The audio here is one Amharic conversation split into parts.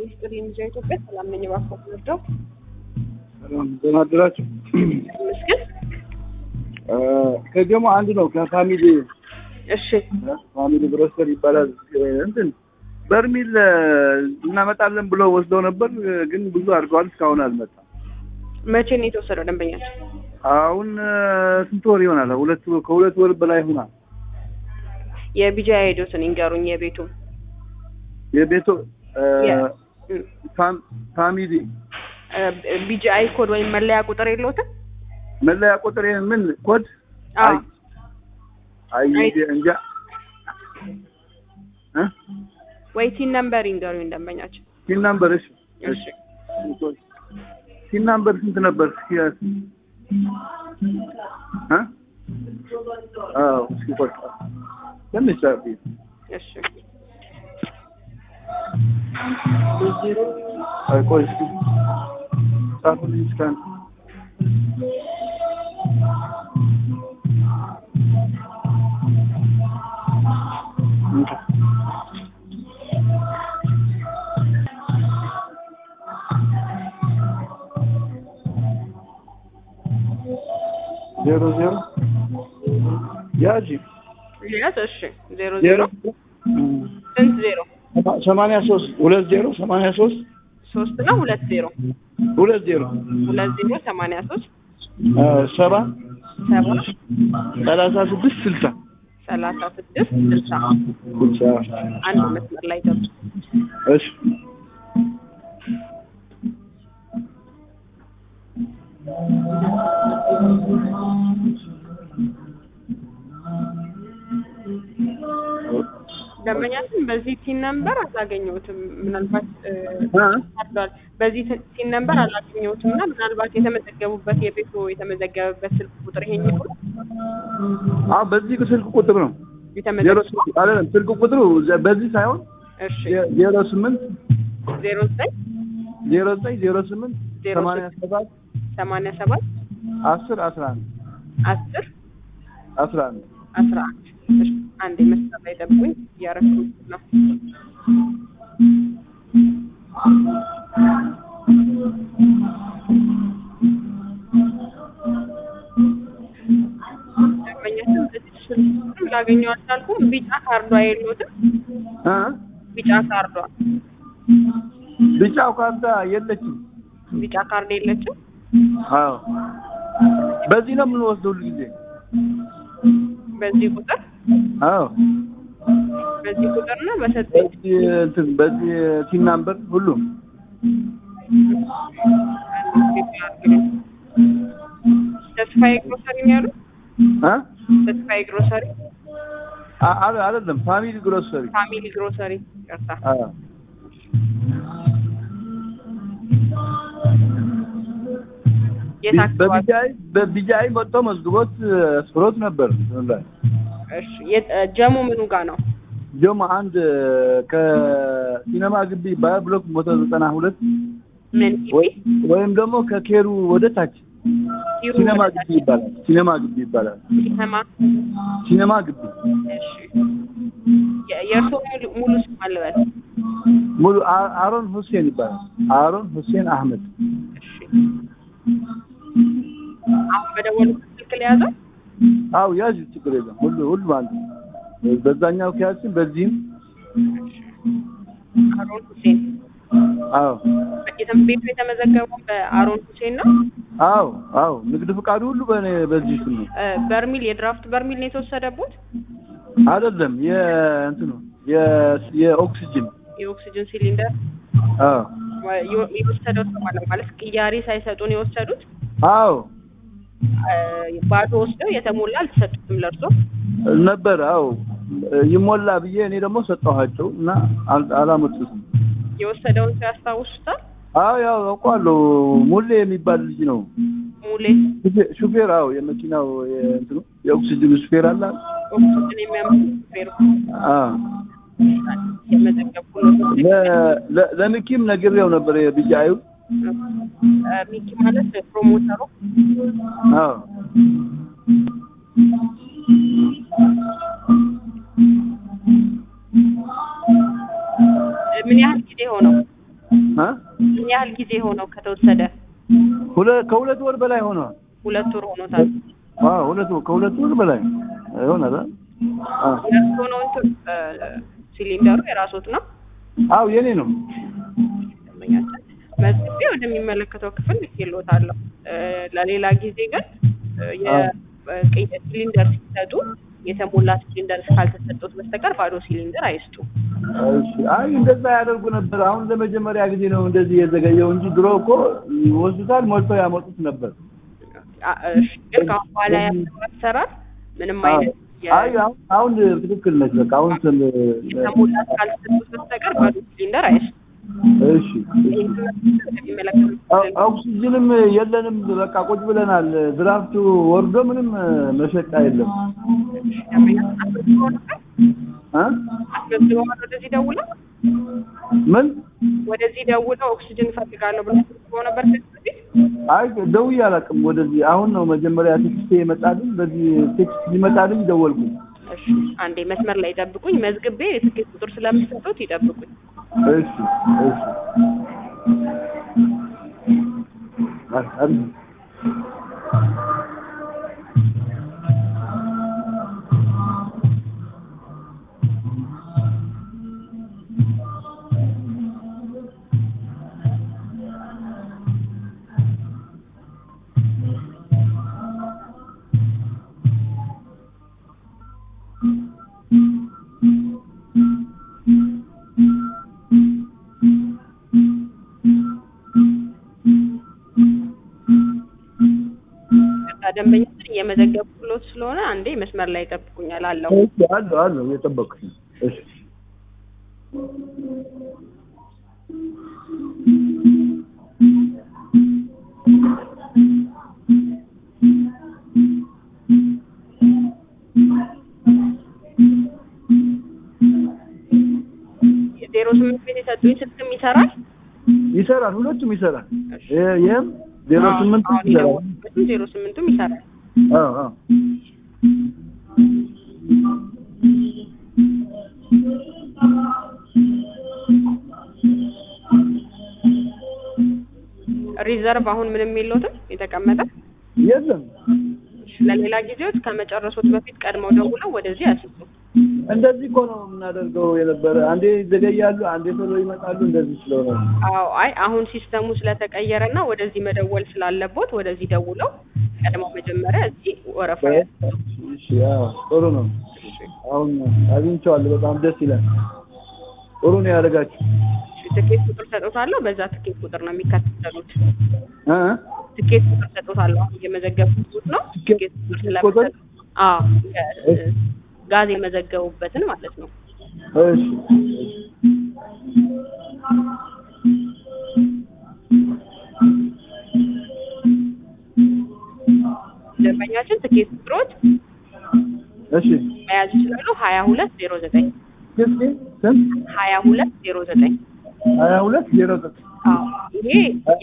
ሚኒስትር የሚጀው ኢትዮጵያ ሰላም ነኝ ባኮ ወርደው ሰላም ዘናድራችሁ መስገን ከጀሞ አንድ ነው ከፋሚሊ እሺ ፋሚሊ ብሮስተር ይባላል እንትን በርሚል እናመጣለን ብለው ወስደው ነበር ግን ብዙ አድርገዋል እስካሁን አልመጣም መቼ ነው የተወሰደው ደንበኛችሁ አሁን ስንት ወር ይሆናል ከሁለት ወር በላይ ሆኗል የቢጃ ሄዶትን እንገሩኝ የቤቱ ፋሚሊ ቢጂአይ ኮድ ወይ መለያ ቁጥር የለውም መለያ ቁጥር ምን ኮድ አይ እንጃ ወይ ቲን ነምበር ይንገሩኝ ደንበኛችሁ ቲን ነምበር እሺ ቲን ነምበር ስንት ነበር እስኪ ቆጣ ትንሽ አቢ እሺ ቆይ እስኪ ጻፉልኝ እስካን ዜሮ ያጂ ያዝ እሺ 00 ስንት 0 83 20 83 3 ነው 20 20 83 7 36 60 አንድ መስመር ላይ ደብ እሺ ደንበኛችን በዚህ ቲን ነምበር አላገኘሁትም ምናልባት አድርጓል በዚህ ቲን ነምበር አላገኘሁትም እና ምናልባት የተመዘገቡበት የቤቱ የተመዘገበበት ስልክ ቁጥር ይሄኛው በዚህ ስልክ ቁጥር ነው የተመዘገበው አይደለም ስልክ ቁጥሩ በዚህ ሳይሆን እሺ 08 09 87 10 11 አንድ መስመር ላይ ደብቁኝ ያረኩት ነው ደንበኛችን በዚህ ላገኘው አልቻልኩም ቢጫ ካርዷ የለውም ቢጫው ካርዳ የለችም ቢጫ ካርድ የለችም አዎ በዚህ ነው የምንወስደው ጊዜ በዚህ ቁጥር አዎ በዚህ ቁጥር ነው በሰጠኝ በዚህ ቲን ነምበር ሁሉም ተስፋዬ ግሮሰሪ ነው ያሉት ተስፋዬ ግሮሰሪ አይደለም ፋሚሊ ግሮሰሪ ቀርታ በቢጃይ መጥቶ መዝግቦት ስፍሮት ነበር እሺ ጀሙ ምኑ ጋር ነው ጀሙ አንድ ከሲኔማ ግቢ ባብሎክ 192 ምን ወይም ደግሞ ከኬሩ ወደ ታች ሲኔማ ግቢ ይባላል ሲኔማ ግቢ እሺ የእርሶ ሙሉ ስም አለበት ሙሉ አሮን ሁሴን ይባላል አሮን ሁሴን አህመድ እሺ አሁን በደወሉ ስልክ ላይ ያዘው አው ያዝ ችግር የለም ሁሉ ማለት በዛኛው ከያዝን በዚህም አሮን ሁሴን አው ቤቱ የተመዘገበው በአሮን ሁሴን ነው አው ንግድ ፍቃዱ ሁሉ በዚህ ስም ነው በርሚል የድራፍት በርሚል ነው የተወሰደበት አይደለም የእንትኑ የኦክሲጅን ሲሊንደር የወሰዱት ማለት ቅያሪ ሳይሰጡን የወሰዱት አው ባዶ ወስደው የተሞላ አልተሰጡትም ለርሶ ነበር አው ይሞላ ብዬ እኔ ደግሞ ሰጣኋቸው እና አላመጡትም የወሰደውን ያስታውሱታል ያው አውቃለሁ ሙሌ የሚባል ልጅ ነው ሙሌ ሹፌር የመኪናው እንትኑ የኦክሲጅን ሹፌር አለ ኦክሲጅን የሚያመጣው ሹፌር የመዘገብኩ ነው ለሚኪም ነግሬው ነበር የቢጃዩ ሚኪ ማለት ፕሮሞተሩ ምን ያህል ጊዜ ሆነው ምን ያህል ጊዜ ሆነው ከተወሰደ? ከሁለት ወር በላይ ሆኗል። 2 ወር ሆኖታል። ከሁለት ወር በላይ ይሆናል። የእርሶ ነው እንትን ሲሊንደሩ የራስዎት ነው? አዎ የኔ ነው። መዝግቤ ወደሚመለከተው ክፍል ልኬልዎታለሁ። ለሌላ ጊዜ ግን ሲሊንደር ሲሰጡ የተሞላ ሲሊንደር ካልተሰጡት በስተቀር ባዶ ሲሊንደር አይስጡ። እሺ አይ እንደዛ ያደርጉ ነበር። አሁን ለመጀመሪያ ጊዜ ነው እንደዚህ የዘገየው እንጂ ድሮ እኮ ወስዱታል ሞልተው ያመጡት ነበር። እሺ ግን ከአሁን በኋላ ያለው አሰራር ምንም አይነት አሁን ትክክል ነች። በቃ አሁን የተሞላ ካልተሰጡት በስተቀር ባዶ ሲሊንደር አይስጡ። እሺ ኦክሲጅንም የለንም። በቃ ቁጭ ብለናል። ድራፍቱ ወርዶ ምንም መሸጫ የለም። ወደዚህ ደውለው ምን ወደዚህ ደውለው ኦክሲጅን እፈልጋለሁ ብለው ነበር። አይ ደውዬ አላውቅም። ወደዚህ አሁን ነው መጀመሪያ ቴክስት ይመጣልኝ። በዚህ ቴክስት ይመጣልኝ ደወልኩ። እሺ አንዴ መስመር ላይ ይጠብቁኝ። መዝግቤ የትኬት ቁጥር ስለምሰጡት ይጠብቁኝ። እሺ ደንበኛችን እየመዘገብኩሎት ስለሆነ አንዴ መስመር ላይ ይጠብቁኛል አለው። አለው እየጠበቅኩኝ። እሺ ዜሮ 8 ቤት የሰጡኝ ስልክም ይሰራል? ይሰራል፣ ሁለቱም ይሰራል። ይሄም 08 ይሰራል፣ 08ም ይሰራል። ሪዘርቭ አሁን ምንም የለውም የተቀመጠ የለም። ለሌላ ጊዜዎች ከመጨረሱት በፊት ቀድመው ደውለው ወደዚህ ያስጡ። እንደዚህ እኮ ነው የምናደርገው የነበረ። አንዴ ይዘገያሉ፣ አንዴ ቶሎ ይመጣሉ። እንደዚህ ስለሆነ አዎ። አይ አሁን ሲስተሙ ስለተቀየረና ወደዚህ መደወል ስላለቦት ወደዚህ ደውለው ቀድመው መጀመሪያ እዚህ ወረፋ። እሺ ያው ጥሩ ነው። አሁን አግኝቼዋለሁ። በጣም ደስ ይላል። ጥሩ ነው ያደረጋችሁ። ትኬት ቁጥር ሰጥቶታለሁ። በዛ ትኬት ቁጥር ነው የሚከታተሉት። ትኬት ቁጥር ሰጥቶታለሁ። አሁን እየመዘገብኩት ነው። ትኬት ቁጥር ስለምሰጥ ጋዝ የመዘገቡበትን ማለት ነው። እሺ ደንበኛችን ትኬት ቁጥሮች እሺ መያዝ ይችላሉ። 2209 ስንት 2209 2209 ይሄ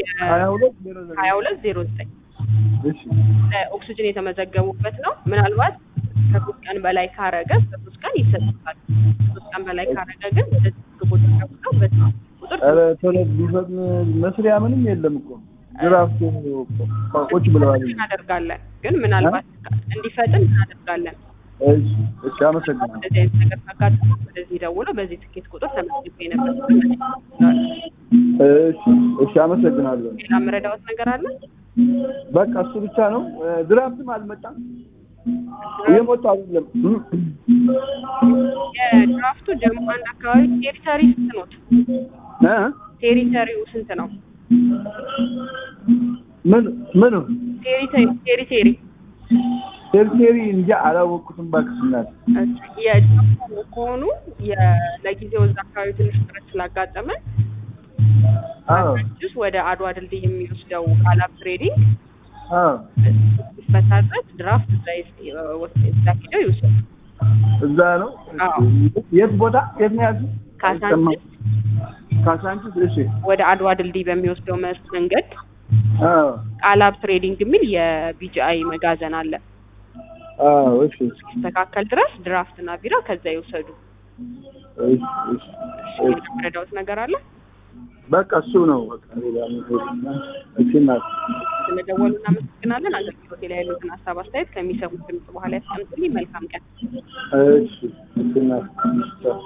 2209 እሺ ኦክሲጅን የተመዘገቡበት ነው። ምናልባት ከ3 ቀን በላይ ካረገ በ3 ቀን ይሰጣል። 3 ቀን በላይ ካረገ ግን ወደ ቁጥር ነው። በዚህ ቁጥር ቶሎ ቢፈጥን መስሪያ ምንም የለም እኮ ድራፍቱ ቁጭ ብለዋል። እናደርጋለን ግን ምናልባት እንዲፈጥን እናደርጋለን። እሺ አመሰግናለሁ። እንደዚህ አይነት ነገር ካጋጠመ ወደዚህ ደውለው በዚህ ትኬት ቁጥር ተመዝግቤ ነበር። እሺ አመሰግናለሁ። ሌላ የምረዳዎት ነገር አለ? በቃ እሱ ብቻ ነው። ድራፍትም አልመጣም፣ እየመጣ አይደለም። የድራፍቱ ጀሞ አንድ አካባቢ ቴሪተሪ ስንት ነው? ቴሪተሪው ስንት ነው? ምን ቴሪተሪ እንጃ አላወቅኩትም። ባክስናት የድራፍቱ ከሆኑ ለጊዜው እዛ አካባቢ ትንሽ ጥረት ስላጋጠመን ጁስ ወደ አድዋ ድልድይ የሚወስደው ቃላብ ትሬዲንግ በታረት ድራፍት ላይ ሄደው ይወስዳሉ። እዛ ነው። የት ቦታ የት ነው ያሉት? ካሳንቺስ። እሺ ወደ አድዋ ድልድይ በሚወስደው መንገድ ቃላብ ትሬዲንግ የሚል የቢጂአይ መጋዘን አለ። እሺ እስኪስተካከል ድረስ ድራፍትና ቢራ ከዛ ይወሰዱ። እሺ ረዳውት ነገር አለ? በቃ እሱ ነው በቃ ሌላ ምንድነውና እሺና ስለደወሉ እናመሰግናለን። አገልግሎት ላይ ያሉትን ሀሳብ አስተያየት ከሚሰሙት ድምጽ በኋላ ያስቀምጡልኝ። መልካም ቀን። እሺ እሺና